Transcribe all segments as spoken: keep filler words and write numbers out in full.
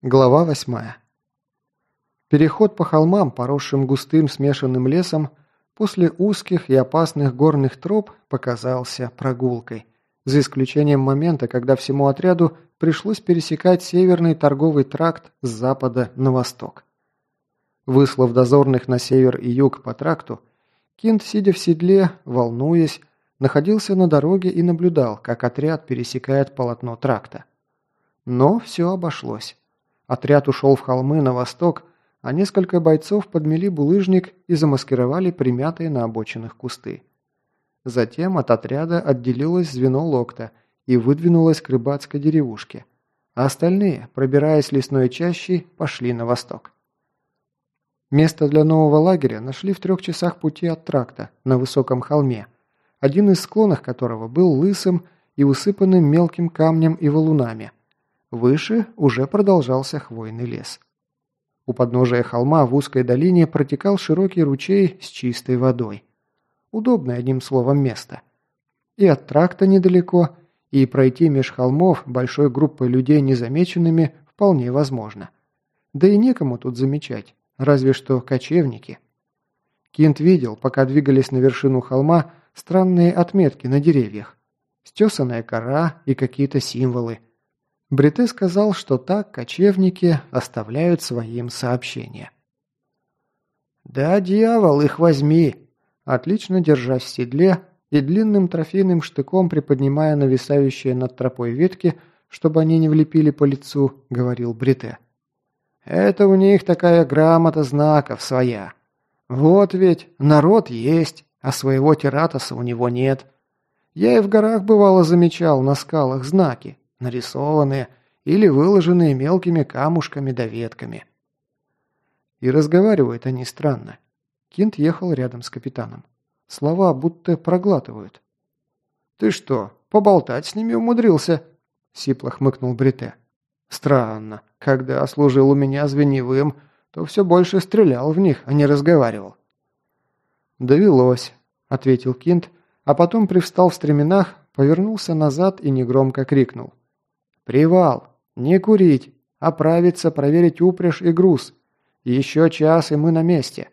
Глава восьмая. Переход по холмам, поросшим густым смешанным лесом, после узких и опасных горных троп показался прогулкой, за исключением момента, когда всему отряду пришлось пересекать северный торговый тракт с запада на восток. Выслав дозорных на север и юг по тракту, Кинт, сидя в седле, волнуясь, находился на дороге и наблюдал, как отряд пересекает полотно тракта. Но все обошлось. Отряд ушел в холмы на восток, а несколько бойцов подмели булыжник и замаскировали примятые на обочинах кусты. Затем от отряда отделилось звено Локта и выдвинулось к рыбацкой деревушке, а остальные, пробираясь лесной чащей, пошли на восток. Место для нового лагеря нашли в трех часах пути от тракта, на высоком холме, один из склонов которого был лысым и усыпанным мелким камнем и валунами. Выше уже продолжался хвойный лес. У подножия холма в узкой долине протекал широкий ручей с чистой водой. Удобное, одним словом, место. И от тракта недалеко, и пройти меж холмов большой группой людей незамеченными вполне возможно. Да и некому тут замечать, разве что кочевники. Кинт видел, пока двигались на вершину холма, странные отметки на деревьях. Стесанная кора и какие-то символы. Брите сказал, что так кочевники оставляют своим сообщения. «Да, дьявол, их возьми!» Отлично держась в седле и длинным трофейным штыком приподнимая нависающие над тропой ветки, чтобы они не влепили по лицу, говорил Брите. «Это у них такая грамота знаков своя. Вот ведь народ есть, а своего Тератоса у него нет. Я и в горах бывало замечал на скалах знаки, нарисованные или выложенные мелкими камушками да ветками. И разговаривают они странно. Кинт ехал рядом с капитаном. Слова будто проглатывают. «Ты что, поболтать с ними умудрился?» — сипло хмыкнул Брите. «Странно. Когда служил у меня звеневым, то все больше стрелял в них, а не разговаривал». «Довелось», — ответил Кинт, а потом привстал в стременах, повернулся назад и негромко крикнул. «Привал! Не курить! Оправиться, проверить упряжь и груз! Еще час, и мы на месте!»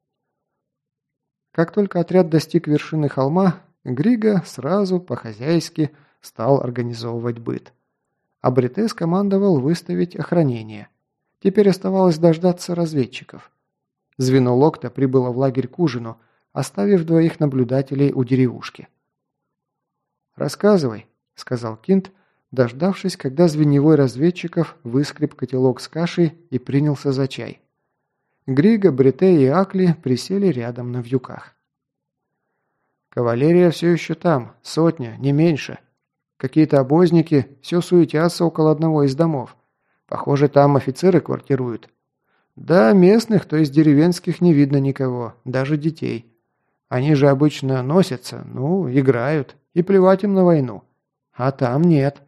Как только отряд достиг вершины холма, Григо сразу, по-хозяйски, стал организовывать быт. А Брите скомандовал выставить охранение. Теперь оставалось дождаться разведчиков. Звено Локта прибыло в лагерь к ужину, оставив двоих наблюдателей у деревушки. «Рассказывай», — сказал Кинт, дождавшись, когда звеневой разведчиков выскреб котелок с кашей и принялся за чай. Григо, Брите и Акли присели рядом на вьюках. «Кавалерия все еще там, сотня, не меньше. Какие-то обозники все суетятся около одного из домов. Похоже, там офицеры квартируют. Да, местных, то есть деревенских, не видно никого, даже детей. Они же обычно носятся, ну, играют, и плевать им на войну. А там нет».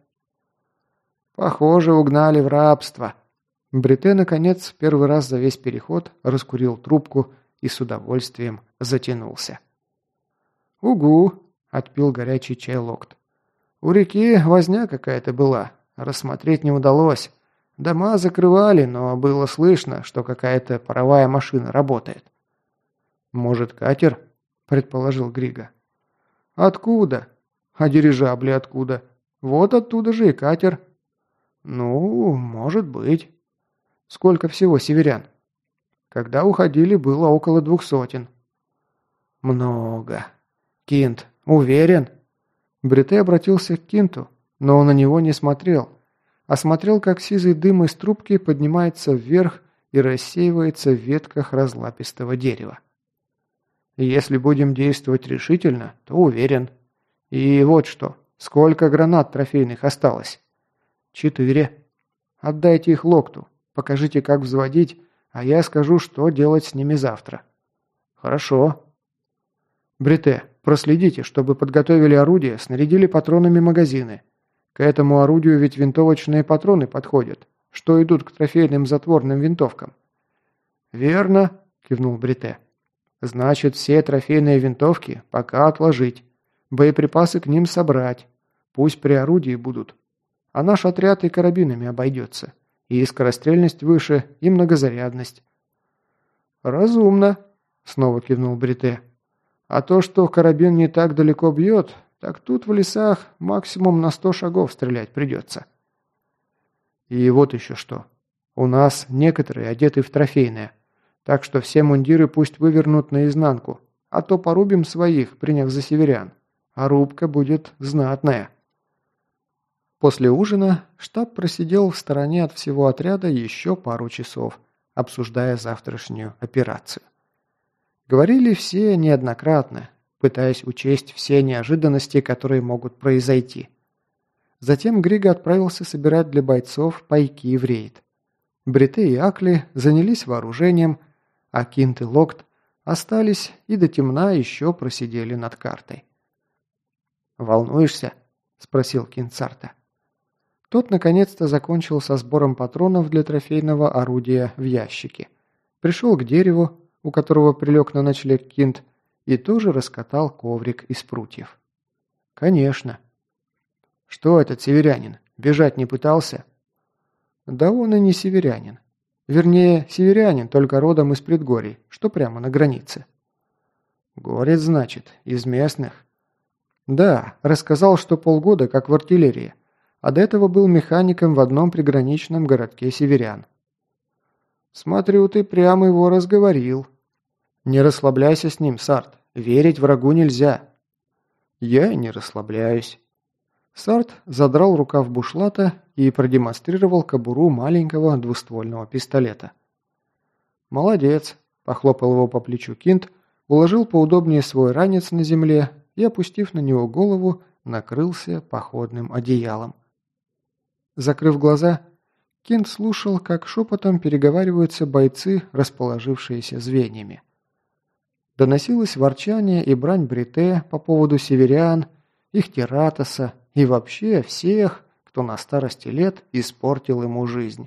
«Похоже, угнали в рабство». Брите, наконец, первый раз за весь переход раскурил трубку и с удовольствием затянулся. «Угу», — отпил горячий чай Локт. «У реки возня какая-то была, рассмотреть не удалось. Дома закрывали, но было слышно, что какая-то паровая машина работает». «Может, катер?» — предположил Григо. «Откуда? А дирижабли откуда? Вот оттуда же и катер». «Ну, может быть». «Сколько всего северян?» «Когда уходили, было около двух сотен». «Много. Кинт, уверен?» Брите обратился к Кинту, но он на него не смотрел, а смотрел, как сизый дым из трубки поднимается вверх и рассеивается в ветках разлапистого дерева. «Если будем действовать решительно, то уверен. И вот что, сколько гранат трофейных осталось?» «Четыре. Отдайте их Локту. Покажите, как взводить, а я скажу, что делать с ними завтра». «Хорошо». «Брите, проследите, чтобы подготовили орудие, снарядили патронами магазины. К этому орудию ведь винтовочные патроны подходят, что идут к трофейным затворным винтовкам». «Верно», — кивнул Брите. «Значит, все трофейные винтовки пока отложить, боеприпасы к ним собрать, пусть при орудии будут. А наш отряд и карабинами обойдется. И скорострельность выше, и многозарядность». «Разумно», — снова кивнул Брите. «А то, что карабин не так далеко бьет, так тут в лесах максимум на сто шагов стрелять придется». «И вот еще что. У нас некоторые одеты в трофейное, так что все мундиры пусть вывернут наизнанку, а то порубим своих, приняв за северян, а рубка будет знатная». После ужина штаб просидел в стороне от всего отряда еще пару часов, обсуждая завтрашнюю операцию. Говорили все неоднократно, пытаясь учесть все неожиданности, которые могут произойти. Затем Григо отправился собирать для бойцов пайки в рейд. Брите и Акли занялись вооружением, а Кинт и Локт остались и до темна еще просидели над картой. «Волнуешься?» – спросил Кинт Сарта. Тот наконец-то закончил со сбором патронов для трофейного орудия в ящике. Пришел к дереву, у которого прилег на ночлег Кинт, и тоже раскатал коврик из прутьев. «Конечно». «Что этот северянин? Бежать не пытался?» «Да он и не северянин. Вернее, северянин, только родом из предгорий, что прямо на границе». «Горец, значит, из местных?» «Да, рассказал, что полгода как в артиллерии, а до этого был механиком в одном приграничном городке северян». «Смотрю, ты прямо его разговорил». «Не расслабляйся с ним, Сарт. Верить врагу нельзя». «Я и не расслабляюсь». Сарт задрал рукав бушлата и продемонстрировал кобуру маленького двуствольного пистолета. «Молодец», – похлопал его по плечу Кинт, уложил поудобнее свой ранец на земле и, опустив на него голову, накрылся походным одеялом. Закрыв глаза, Кинт слушал, как шепотом переговариваются бойцы, расположившиеся звеньями. Доносилось ворчание и брань Брите по поводу северян, их Тератоса и вообще всех, кто на старости лет испортил ему жизнь.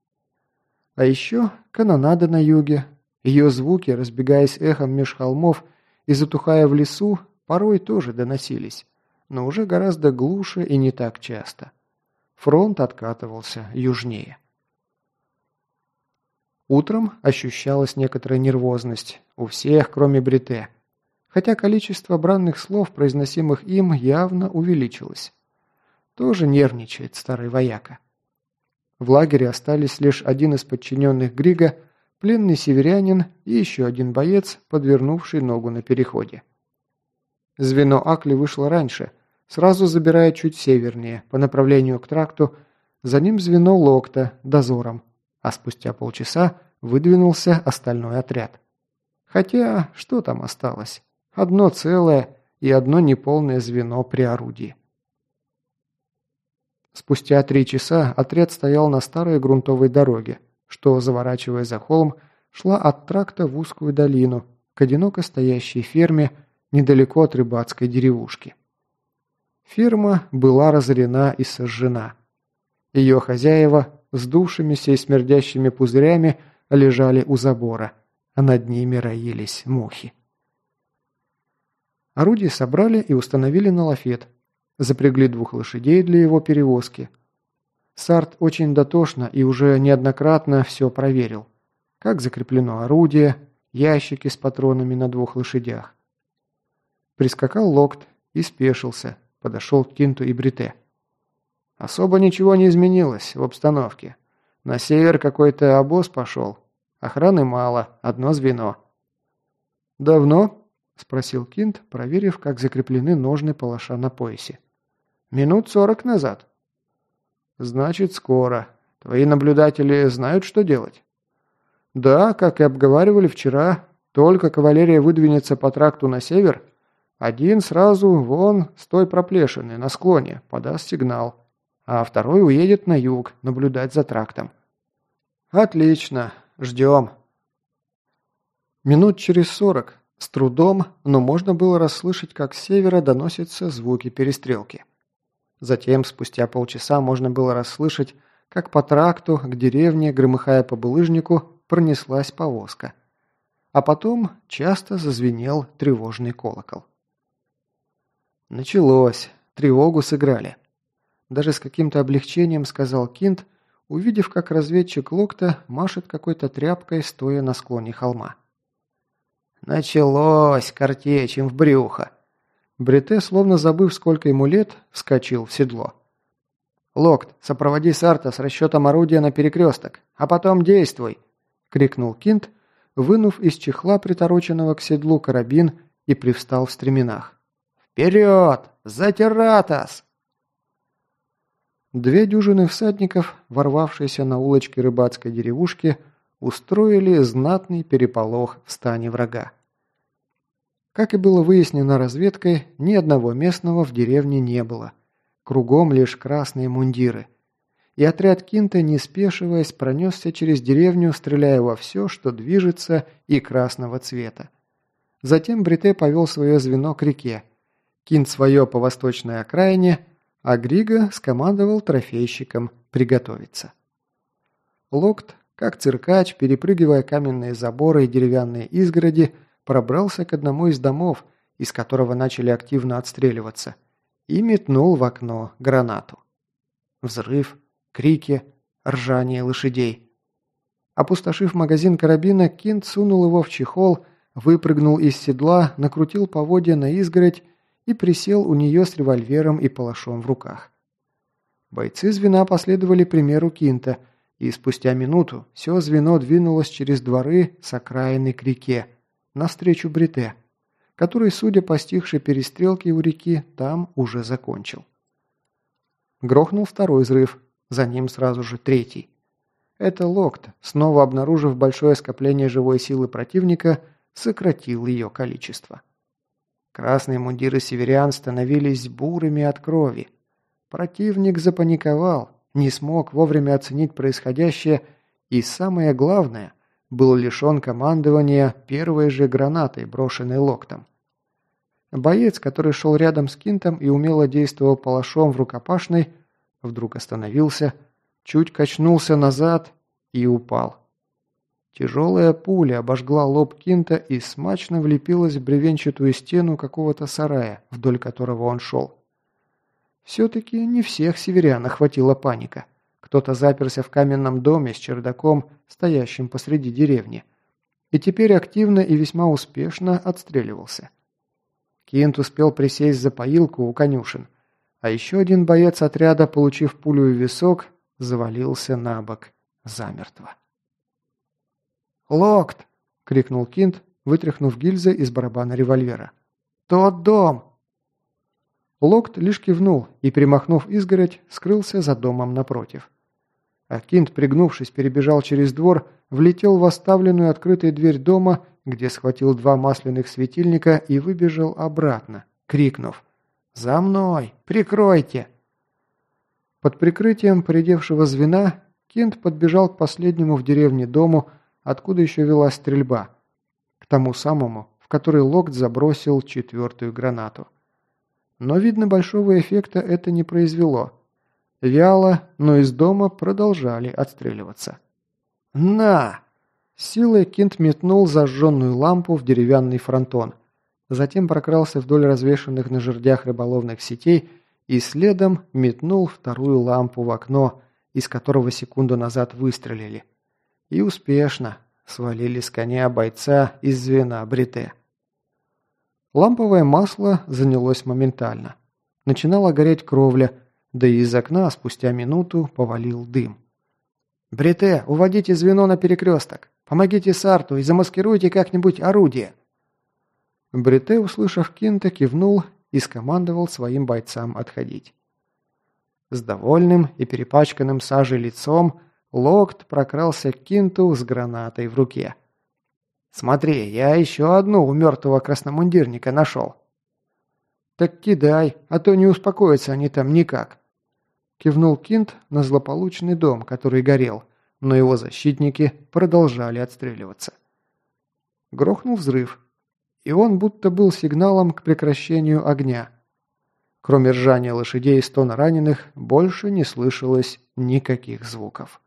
А еще канонада на юге, ее звуки, разбегаясь эхом меж холмов и затухая в лесу, порой тоже доносились, но уже гораздо глуше и не так часто. Фронт откатывался южнее. Утром ощущалась некоторая нервозность у всех, кроме Брите, хотя количество бранных слов, произносимых им, явно увеличилось. Тоже нервничает старый вояка. В лагере остались лишь один из подчиненных Грига, пленный северянин и еще один боец, подвернувший ногу на переходе. Звено Акли вышло раньше, сразу забирая чуть севернее, по направлению к тракту, за ним звено Локта, дозором, а спустя полчаса выдвинулся остальной отряд. Хотя, что там осталось? Одно целое и одно неполное звено при орудии. Спустя три часа отряд стоял на старой грунтовой дороге, что, заворачивая за холм, шла от тракта в узкую долину, к одиноко стоящей ферме, недалеко от рыбацкой деревушки. Ферма была разорена и сожжена. Ее хозяева, сдувшимися и смердящими пузырями, лежали у забора, а над ними роились мухи. Орудие собрали и установили на лафет. Запрягли двух лошадей для его перевозки. Сарт очень дотошно и уже неоднократно все проверил. Как закреплено орудие, ящики с патронами на двух лошадях. Прискакал Локт и спешился, подошел к Кинту и Брите. «Особо ничего не изменилось в обстановке. На север какой-то обоз пошел. Охраны мало, одно звено». «Давно?» – спросил Кинт, проверив, как закреплены ножны палаша на поясе. «Минут сорок назад». «Значит, скоро. Твои наблюдатели знают, что делать?» «Да, как и обговаривали вчера. Только кавалерия выдвинется по тракту на север, один сразу вон с той проплешины на склоне подаст сигнал, а второй уедет на юг наблюдать за трактом». «Отлично. Ждем». Минут через сорок, с трудом, но можно было расслышать, как с севера доносятся звуки перестрелки. Затем, спустя полчаса, можно было расслышать, как по тракту к деревне, громыхая по булыжнику, пронеслась повозка. А потом часто зазвенел тревожный колокол. Началось. Тревогу сыграли. Даже с каким-то облегчением сказал Кинт, увидев, как разведчик Локта машет какой-то тряпкой, стоя на склоне холма. «Началось, картечь им в брюхо!» Брите, словно забыв, сколько ему лет, вскочил в седло. «Локт, сопроводи Сарта с расчетом орудия на перекресток, а потом действуй!» — крикнул Кинт, вынув из чехла, притороченного к седлу, карабин и привстал в стременах. «Вперед! За Тератос!» Две дюжины всадников, ворвавшиеся на улочки рыбацкой деревушки, устроили знатный переполох в стане врага. Как и было выяснено разведкой, ни одного местного в деревне не было. Кругом лишь красные мундиры. И отряд Кинта, не спешиваясь, пронесся через деревню, стреляя во все, что движется и красного цвета. Затем Брите повел свое звено к реке. Кинт свое по восточной окраине, а Григо скомандовал трофейщикам приготовиться. Локт, как циркач, перепрыгивая каменные заборы и деревянные изгороди, пробрался к одному из домов, из которого начали активно отстреливаться, и метнул в окно гранату. Взрыв, крики, ржание лошадей. Опустошив магазин карабина, Кинт сунул его в чехол, выпрыгнул из седла, накрутил поводья на изгородь и присел у нее с револьвером и палашом в руках. Бойцы звена последовали примеру Кинта, и спустя минуту все звено двинулось через дворы с окраины к реке, навстречу Брите, который, судя по стихшей перестрелке у реки, там уже закончил. Грохнул второй взрыв, за ним сразу же третий. Это Локт, снова обнаружив большое скопление живой силы противника, сократил ее количество. Красные мундиры северян становились бурыми от крови. Противник запаниковал, не смог вовремя оценить происходящее и, самое главное, был лишен командования первой же гранатой, брошенной Локтом. Боец, который шел рядом с Кинтом и умело действовал палашом в рукопашной, вдруг остановился, чуть качнулся назад и упал. Тяжелая пуля обожгла лоб Кинта и смачно влепилась в бревенчатую стену какого-то сарая, вдоль которого он шел. Все-таки не всех северян охватила паника. Кто-то заперся в каменном доме с чердаком, стоящим посреди деревни, и теперь активно и весьма успешно отстреливался. Кинт успел присесть за поилку у конюшен, а еще один боец отряда, получив пулю в висок, завалился на бок замертво. «Локт!» — крикнул Кинт, вытряхнув гильзы из барабана револьвера. «Тот дом!» Локт лишь кивнул и, перемахнув изгородь, скрылся за домом напротив. А Кинт, пригнувшись, перебежал через двор, влетел в оставленную открытой дверь дома, где схватил два масляных светильника и выбежал обратно, крикнув: «За мной! Прикройте!» Под прикрытием поредевшего звена Кинт подбежал к последнему в деревне дому, откуда еще велась стрельба, к тому самому, в который Локт забросил четвертую гранату. Но, видно, большого эффекта это не произвело. Вяло, но из дома продолжали отстреливаться. «На!» Силой Кинт метнул зажженную лампу в деревянный фронтон. Затем прокрался вдоль развешанных на жердях рыболовных сетей и следом метнул вторую лампу в окно, из которого секунду назад выстрелили. И успешно свалили с коня бойца из звена Брите. Ламповое масло занялось моментально. Начинала гореть кровля, да и из окна спустя минуту повалил дым. «Брите, уводите звено на перекресток! Помогите Сарту и замаскируйте как-нибудь орудие!» Брите, услышав Кинта, кивнул и скомандовал своим бойцам отходить. С довольным и перепачканным сажей лицом Локт прокрался к Кинту с гранатой в руке. «Смотри, я еще одну у мертвого красномундирника нашел». «Так кидай, а то не успокоятся они там никак», — кивнул Кинт на злополучный дом, который горел, но его защитники продолжали отстреливаться. Грохнул взрыв, и он будто был сигналом к прекращению огня. Кроме ржания лошадей и стона раненых, больше не слышалось никаких звуков.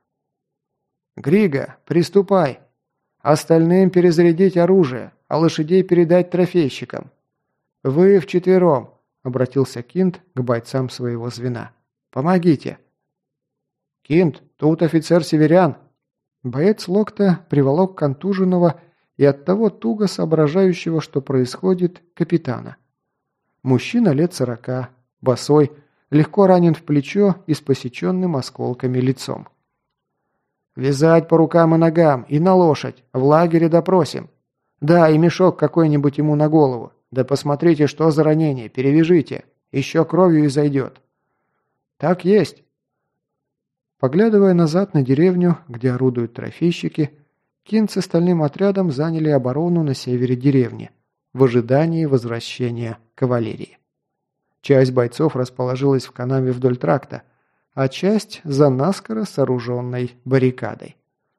«Григо, приступай! Остальным перезарядить оружие, а лошадей передать трофейщикам. Вы вчетвером», — обратился Кинт к бойцам своего звена. «Помогите». «Кинт, тут офицер северян!» Боец Локта приволок контуженного и оттого туго соображающего, что происходит, капитана. Мужчина лет сорока, босой, легко ранен в плечо и с посеченным осколками лицом. «Вязать по рукам и ногам, и на лошадь, в лагере допросим. Да, и мешок какой-нибудь ему на голову. Да посмотрите, что за ранение, перевяжите, еще кровью и зайдет». «Так есть». Поглядывая назад на деревню, где орудуют трофейщики, Кинт с остальным отрядом заняли оборону на севере деревни, в ожидании возвращения кавалерии. Часть бойцов расположилась в канаве вдоль тракта, а часть за наскоро сооруженной баррикадой.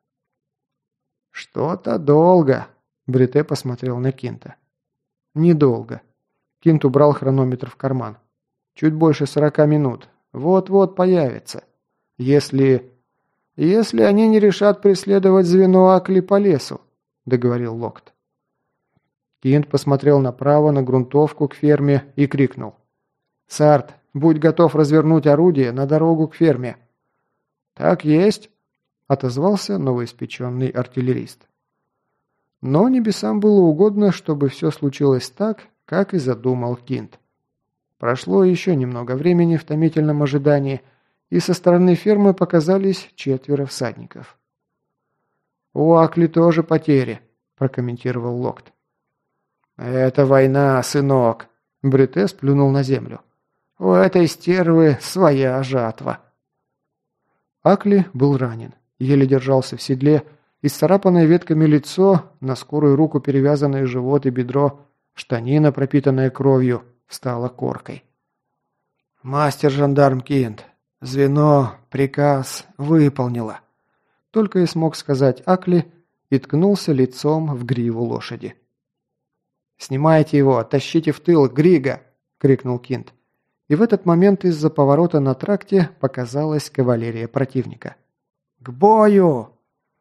«Что-то долго», — Брите посмотрел на Кинта. «Недолго». Кинт убрал хронометр в карман. «Чуть больше сорока минут. Вот-вот появится. Если... если они не решат преследовать звено Акли по лесу», — договорил Локт. Кинт посмотрел направо на грунтовку к ферме и крикнул. «Сарт, будь готов развернуть орудие на дорогу к ферме». «Так есть», — отозвался новоиспеченный артиллерист. Но небесам было угодно, чтобы все случилось так, как и задумал Кинт. Прошло еще немного времени в томительном ожидании, и со стороны фермы показались четверо всадников. «У Акли тоже потери», – прокомментировал Локт. «Это война, сынок», – Брите сплюнул на землю. «У этой стервы своя жатва». Акли был ранен, еле держался в седле, исцарапанное ветками лицо, на скорую руку перевязанный живот и бедро, штанина, пропитанная кровью, стала коркой. «Мастер-жандарм Кинт, звено, приказ выполнила», — только и смог сказать Акли и ткнулся лицом в гриву лошади. «Снимайте его, тащите в тыл, Грига!» — крикнул Кинт. И в этот момент из-за поворота на тракте показалась кавалерия противника. «К бою!»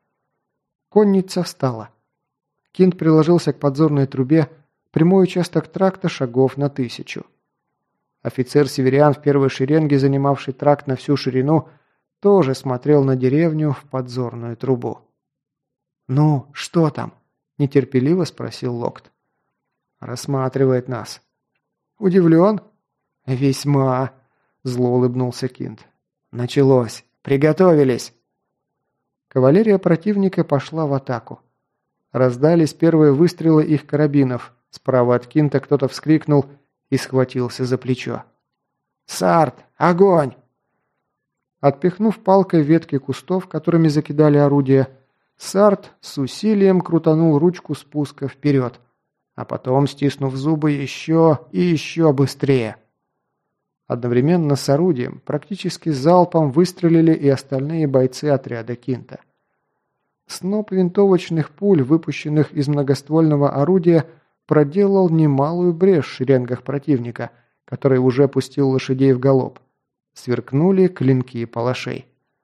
Конница встала. Кинт приложился к подзорной трубе, прямой участок тракта шагов на тысячу. Офицер-северян в первой шеренге, занимавший тракт на всю ширину, тоже смотрел на деревню в подзорную трубу. «Ну, что там?» – нетерпеливо спросил Локт. «Рассматривает нас». «Удивлен?» «Весьма», – зло улыбнулся Кинт. «Началось. Приготовились». Кавалерия противника пошла в атаку. Раздались первые выстрелы их карабинов. Справа от Кинта кто-то вскрикнул и схватился за плечо. «Сарт! Огонь!» Отпихнув палкой ветки кустов, которыми закидали орудия, Сарт с усилием крутанул ручку спуска вперед, а потом, стиснув зубы, еще и еще быстрее. Одновременно с орудием, практически залпом, выстрелили и остальные бойцы отряда Кинта. Сноп винтовочных пуль, выпущенных из многоствольного орудия, проделал немалую брешь в шеренгах противника, который уже пустил лошадей в галоп. Сверкнули клинки палашей.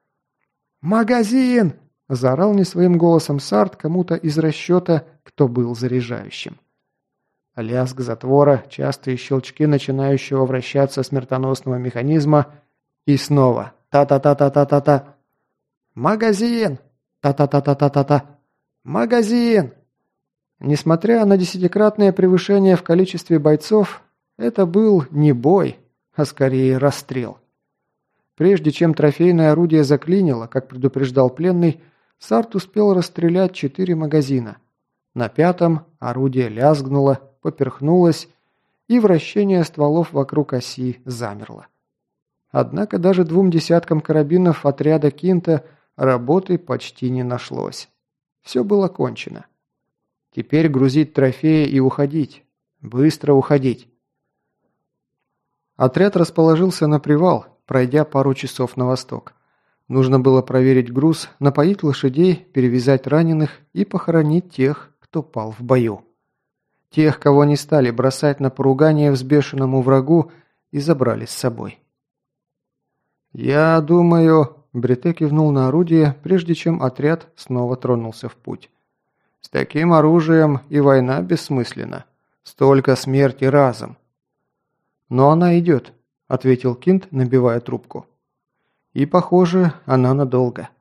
«Магазин!» – заорал не своим голосом Сарт кому-то из расчета, кто был заряжающим. Лязг затвора, частые щелчки начинающего вращаться смертоносного механизма и снова та-та-та-та-та-та-та. «Магазин! Та-та-та-та-та-та-та! Магазин!» Несмотря на десятикратное превышение в количестве бойцов, это был не бой, а скорее расстрел. Прежде чем трофейное орудие заклинило, как предупреждал пленный, Сарт успел расстрелять четыре магазина. На пятом орудие лязгнуло, поперхнулось, и вращение стволов вокруг оси замерло. Однако даже двум десяткам карабинов отряда Кинта работы почти не нашлось. Все было кончено. Теперь грузить трофеи и уходить. Быстро уходить. Отряд расположился на привал, пройдя пару часов на восток. Нужно было проверить груз, напоить лошадей, перевязать раненых и похоронить тех, кто пал в бою. Тех, кого не стали бросать на поругание взбешенному врагу и забрали с собой. «Я думаю...» – Брите кивнул на орудие, прежде чем отряд снова тронулся в путь. «С таким оружием и война бессмысленна. Столько смерти разом». «Но она идет», – ответил Кинт, набивая трубку. И, похоже, она надолго.